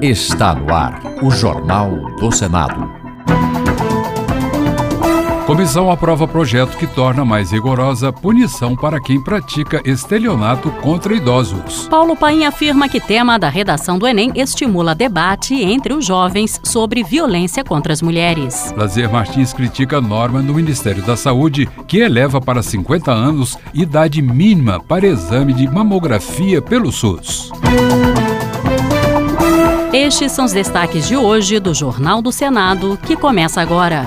Está no ar o Jornal do Senado. Comissão aprova projeto que torna mais rigorosa a punição para quem pratica estelionato contra idosos. Paulo Paim afirma que tema da redação do Enem estimula debate entre os jovens sobre violência contra as mulheres. Lazer Martins critica a norma no Ministério da Saúde que eleva para 50 anos idade mínima para exame de mamografia pelo SUS. Estes são os destaques de hoje do Jornal do Senado, que começa agora.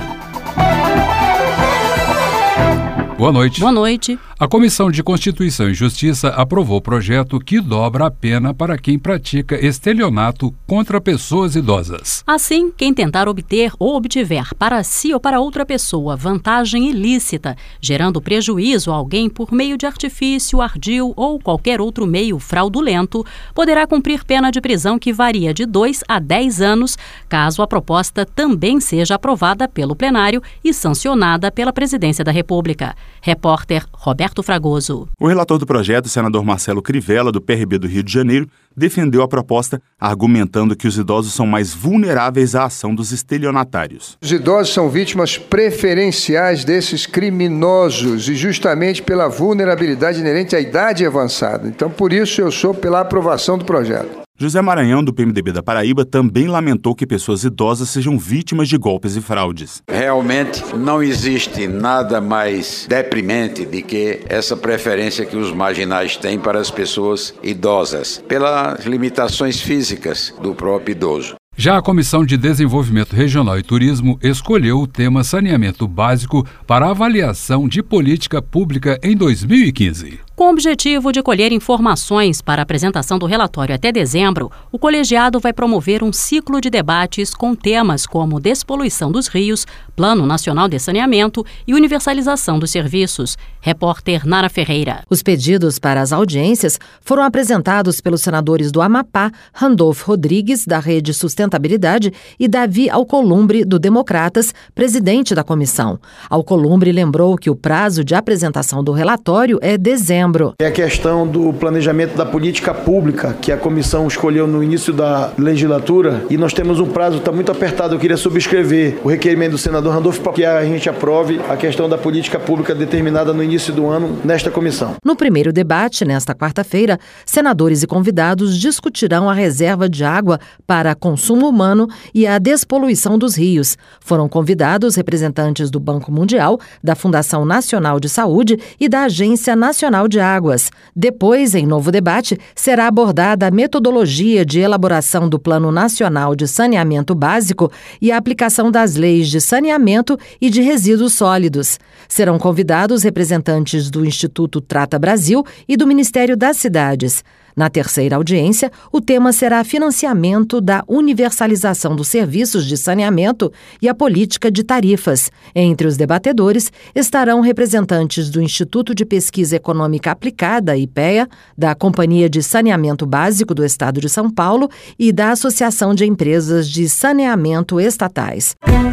Boa noite. Boa noite. A Comissão de Constituição e Justiça aprovou o projeto que dobra a pena para quem pratica estelionato contra pessoas idosas. Assim, quem tentar obter ou obtiver para si ou para outra pessoa vantagem ilícita, gerando prejuízo a alguém por meio de artifício, ardil ou qualquer outro meio fraudulento, poderá cumprir pena de prisão que varia de 2 a 10 anos, caso a proposta também seja aprovada pelo plenário e sancionada pela Presidência da República. Repórter Roberto Fragoso. O relator do projeto, o senador Marcelo Crivella, do PRB do Rio de Janeiro, defendeu a proposta, argumentando que os idosos são mais vulneráveis à ação dos estelionatários. Os idosos são vítimas preferenciais desses criminosos e justamente pela vulnerabilidade inerente à idade avançada. Então, por isso, eu sou pela aprovação do projeto. José Maranhão, do PMDB da Paraíba, também lamentou que pessoas idosas sejam vítimas de golpes e fraudes. Realmente não existe nada mais deprimente do que essa preferência que os marginais têm para as pessoas idosas, pelas limitações físicas do próprio idoso. Já a Comissão de Desenvolvimento Regional e Turismo escolheu o tema saneamento básico para avaliação de política pública em 2015. Com o objetivo de colher informações para a apresentação do relatório até dezembro, o colegiado vai promover um ciclo de debates com temas como despoluição dos rios, Plano Nacional de Saneamento e universalização dos serviços. Repórter Nara Ferreira. Os pedidos para as audiências foram apresentados pelos senadores do Amapá, Randolfo Rodrigues, da Rede Sustentabilidade, e Davi Alcolumbre, do Democratas, presidente da comissão. Alcolumbre lembrou que o prazo de apresentação do relatório é dezembro. É a questão do planejamento da política pública que a comissão escolheu no início da legislatura e nós temos um prazo, está muito apertado. Eu queria subscrever o requerimento do senador Randolfo para que a gente aprove a questão da política pública determinada no início do ano nesta comissão. No primeiro debate, nesta quarta-feira, senadores e convidados discutirão a reserva de água para consumo humano e a despoluição dos rios. Foram convidados representantes do Banco Mundial, da Fundação Nacional de Saúde e da Agência Nacional de Águas. Depois, em novo debate, será abordada a metodologia de elaboração do Plano Nacional de Saneamento Básico e a aplicação das leis de saneamento e de resíduos sólidos. Serão convidados representantes do Instituto Trata Brasil e do Ministério das Cidades. Na terceira audiência, o tema será financiamento da universalização dos serviços de saneamento e a política de tarifas. Entre os debatedores estarão representantes do Instituto de Pesquisa Econômica Aplicada, IPEA, da Companhia de Saneamento Básico do Estado de São Paulo e da Associação de Empresas de Saneamento Estatais.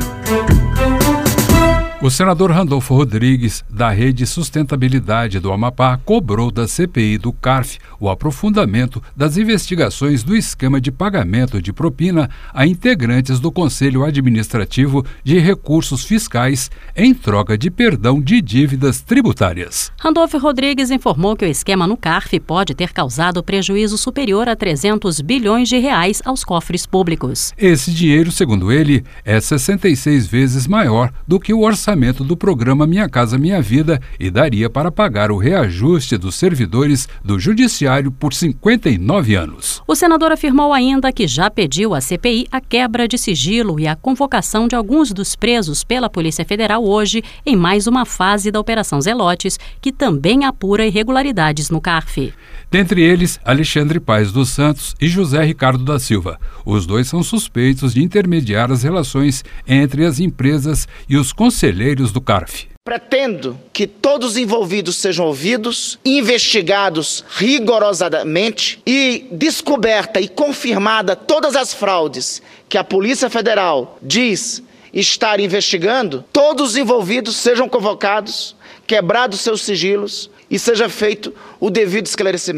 O senador Randolfo Rodrigues, da Rede Sustentabilidade do Amapá, cobrou da CPI do CARF o aprofundamento das investigações do esquema de pagamento de propina a integrantes do Conselho Administrativo de Recursos Fiscais em troca de perdão de dívidas tributárias. Randolfo Rodrigues informou que o esquema no CARF pode ter causado prejuízo superior a 300 bilhões de reais aos cofres públicos. Esse dinheiro, segundo ele, é 66 vezes maior do que o orçamento do programa Minha Casa Minha Vida e daria para pagar o reajuste dos servidores do Judiciário por 59 anos. O senador afirmou ainda que já pediu à CPI a quebra de sigilo e a convocação de alguns dos presos pela Polícia Federal hoje em mais uma fase da Operação Zelotes, que também apura irregularidades no CARF. Dentre eles, Alexandre Paes dos Santos e José Ricardo da Silva. Os dois são suspeitos de intermediar as relações entre as empresas e os conselheiros do CARF. Pretendo que todos os envolvidos sejam ouvidos, investigados rigorosamente e descoberta e confirmada todas as fraudes que a Polícia Federal diz estar investigando, todos os envolvidos sejam convocados, quebrados seus sigilos e seja feito o devido esclarecimento.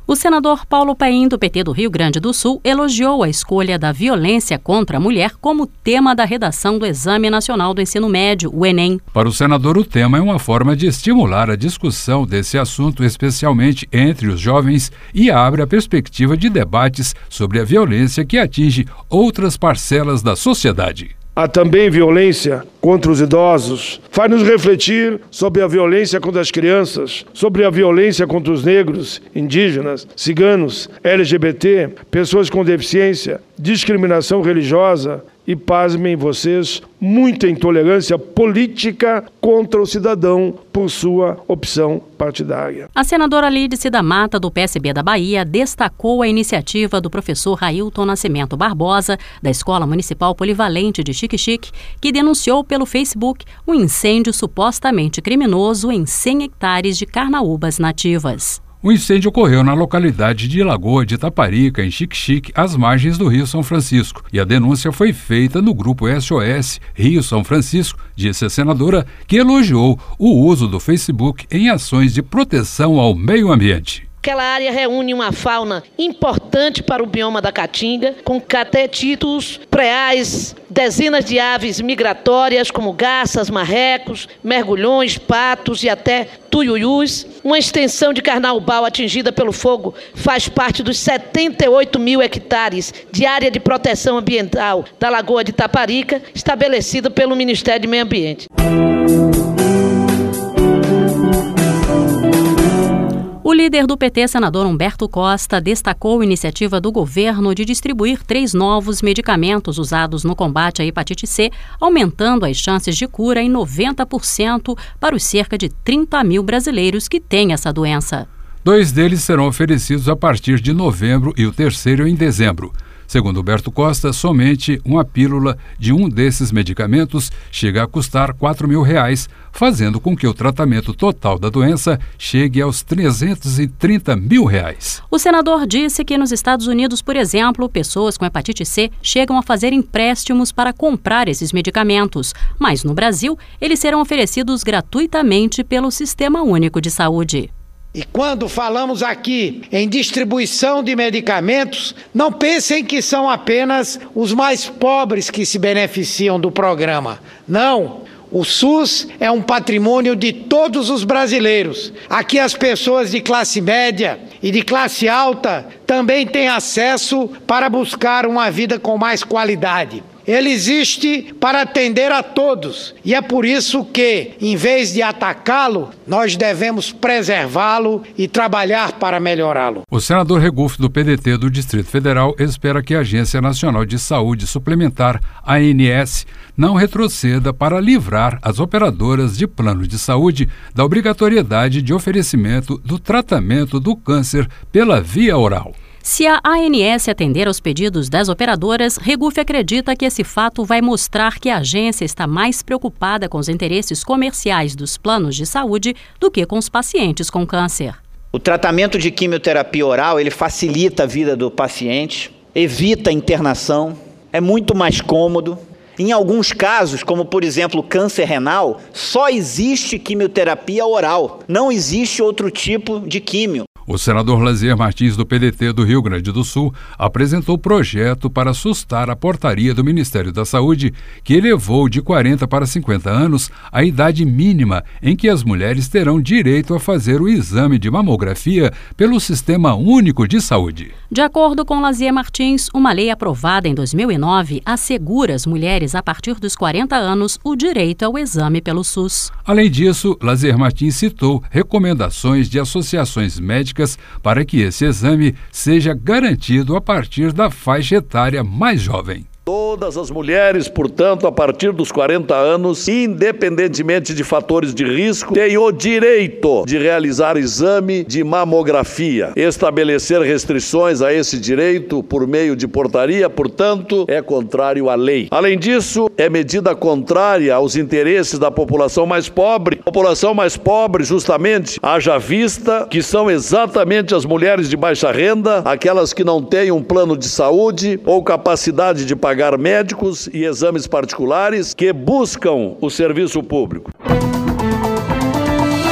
O senador Paulo Paim, do PT do Rio Grande do Sul, elogiou a escolha da violência contra a mulher como tema da redação do Exame Nacional do Ensino Médio, o Enem. Para o senador, o tema é uma forma de estimular a discussão desse assunto, especialmente entre os jovens, e abre a perspectiva de debates sobre a violência que atinge outras parcelas da sociedade. Há também violência contra os idosos. Faz-nos refletir sobre a violência contra as crianças, sobre a violência contra os negros, indígenas, ciganos, LGBT, pessoas com deficiência, discriminação religiosa e, pasmem vocês, muita intolerância política contra o cidadão por sua opção partidária. A senadora Lídice da Mata, do PSB da Bahia, destacou a iniciativa do professor Railton Nascimento Barbosa, da Escola Municipal Polivalente de Xique-Xique, que denunciou pelo Facebook um incêndio supostamente criminoso em 100 hectares de carnaúbas nativas. O incêndio ocorreu na localidade de Lagoa de Itaparica, em Xique-Xique, às margens do Rio São Francisco. E a denúncia foi feita no grupo SOS Rio São Francisco, disse a senadora, que elogiou o uso do Facebook em ações de proteção ao meio ambiente. Aquela área reúne uma fauna importante para o bioma da Caatinga, com catetitos, preais, dezenas de aves migratórias, como garças, marrecos, mergulhões, patos e até tuiuius. Uma extensão de carnaubal atingida pelo fogo faz parte dos 78 mil hectares de área de proteção ambiental da Lagoa de Itaparica, estabelecida pelo Ministério do Meio Ambiente. O líder do PT, senador Humberto Costa, destacou a iniciativa do governo de distribuir 3 novos medicamentos usados no combate à hepatite C, aumentando as chances de cura em 90% para os cerca de 30 mil brasileiros que têm essa doença. 2 deles serão oferecidos a partir de novembro e o terceiro em dezembro. Segundo Humberto Costa, somente uma pílula de um desses medicamentos chega a custar R$ 4.000, fazendo com que o tratamento total da doença chegue aos R$ 330 mil. O senador disse que nos Estados Unidos, por exemplo, pessoas com hepatite C chegam a fazer empréstimos para comprar esses medicamentos, mas no Brasil eles serão oferecidos gratuitamente pelo Sistema Único de Saúde. E quando falamos aqui em distribuição de medicamentos, não pensem que são apenas os mais pobres que se beneficiam do programa. Não, o SUS é um patrimônio de todos os brasileiros. Aqui as pessoas de classe média e de classe alta também têm acesso para buscar uma vida com mais qualidade. Ele existe para atender a todos e é por isso que, em vez de atacá-lo, nós devemos preservá-lo e trabalhar para melhorá-lo. O senador Regufo, do PDT do Distrito Federal, espera que a Agência Nacional de Saúde Suplementar, ANS, não retroceda para livrar as operadoras de plano de saúde da obrigatoriedade de oferecimento do tratamento do câncer pela via oral. Se a ANS atender aos pedidos das operadoras, Regufo acredita que esse fato vai mostrar que a agência está mais preocupada com os interesses comerciais dos planos de saúde do que com os pacientes com câncer. O tratamento de quimioterapia oral, ele facilita a vida do paciente, evita a internação, é muito mais cômodo. Em alguns casos, como por exemplo câncer renal, só existe quimioterapia oral, não existe outro tipo de químio. O senador Lazier Martins, do PDT do Rio Grande do Sul, apresentou projeto para sustar a portaria do Ministério da Saúde que elevou de 40 para 50 anos a idade mínima em que as mulheres terão direito a fazer o exame de mamografia pelo Sistema Único de Saúde. De acordo com Lazier Martins, uma lei aprovada em 2009 assegura às mulheres a partir dos 40 anos o direito ao exame pelo SUS. Além disso, Lazier Martins citou recomendações de associações médicas para que esse exame seja garantido a partir da faixa etária mais jovem. Todas as mulheres, portanto, a partir dos 40 anos, independentemente de fatores de risco, têm o direito de realizar exame de mamografia. Estabelecer restrições a esse direito por meio de portaria, portanto, é contrário à lei. Além disso, é medida contrária aos interesses da população mais pobre. População mais pobre, justamente, haja vista que são exatamente as mulheres de baixa renda, aquelas que não têm um plano de saúde ou capacidade de pagar médicos e exames particulares que buscam o serviço público.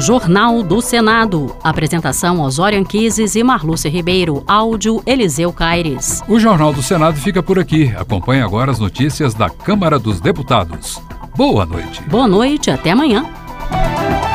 Jornal do Senado. Apresentação Osório Anquises e Marlúcia Ribeiro. Áudio Eliseu Caires. O Jornal do Senado fica por aqui. Acompanhe agora as notícias da Câmara dos Deputados. Boa noite. Boa noite, até amanhã.